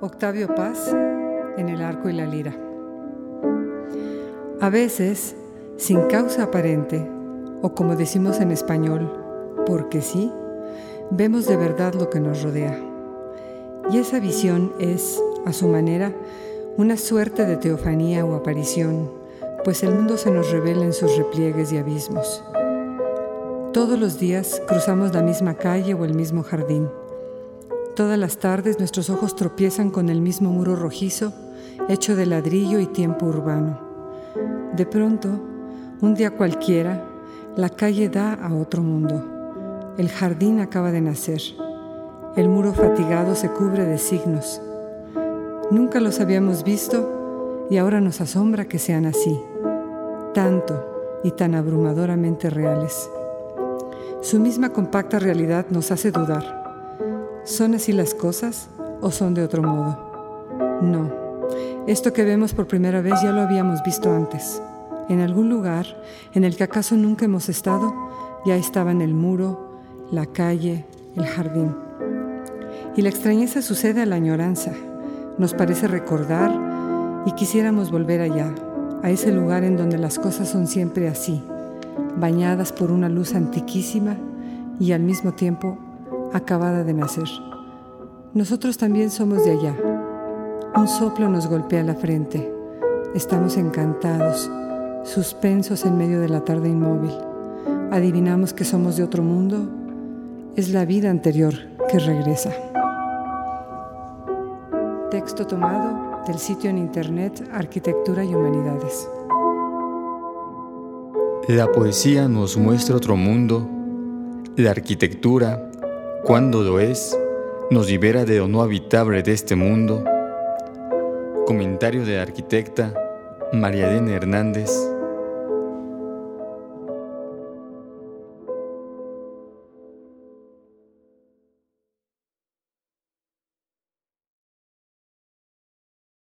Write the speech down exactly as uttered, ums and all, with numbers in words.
Octavio Paz, en El arco y la lira. A veces, sin causa aparente, o como decimos en español, porque sí, vemos de verdad lo que nos rodea. Y esa visión es, a su manera, una suerte de teofanía o aparición, pues el mundo se nos revela en sus repliegues y abismos. Todos los días cruzamos la misma calle o el mismo jardín. Todas las tardes nuestros ojos tropiezan con el mismo muro rojizo, hecho de ladrillo y tiempo urbano. De pronto, un día cualquiera, la calle da a otro mundo. El jardín acaba de nacer. El muro fatigado se cubre de signos. Nunca los habíamos visto y ahora nos asombra que sean así, tanto y tan abrumadoramente reales. Su misma compacta realidad nos hace dudar. ¿Son así las cosas o son de otro modo? No, esto que vemos por primera vez ya lo habíamos visto antes. En algún lugar en el que acaso nunca hemos estado, ya estaban el muro, la calle, el jardín. Y la extrañeza sucede a la añoranza. Nos parece recordar y quisiéramos volver allá, a ese lugar en donde las cosas son siempre así, bañadas por una luz antiquísima y al mismo tiempo acabada de nacer. Nosotros también somos de allá. Un soplo nos golpea la frente. Estamos encantados, suspensos en medio de la tarde inmóvil. Adivinamos que somos de otro mundo. Es la vida anterior que regresa. Texto tomado del sitio en internet Arquitectura y Humanidades. La poesía nos muestra otro mundo. La arquitectura, cuando lo es, nos libera de lo no habitable de este mundo. Comentario de la arquitecta María Elena Hernández,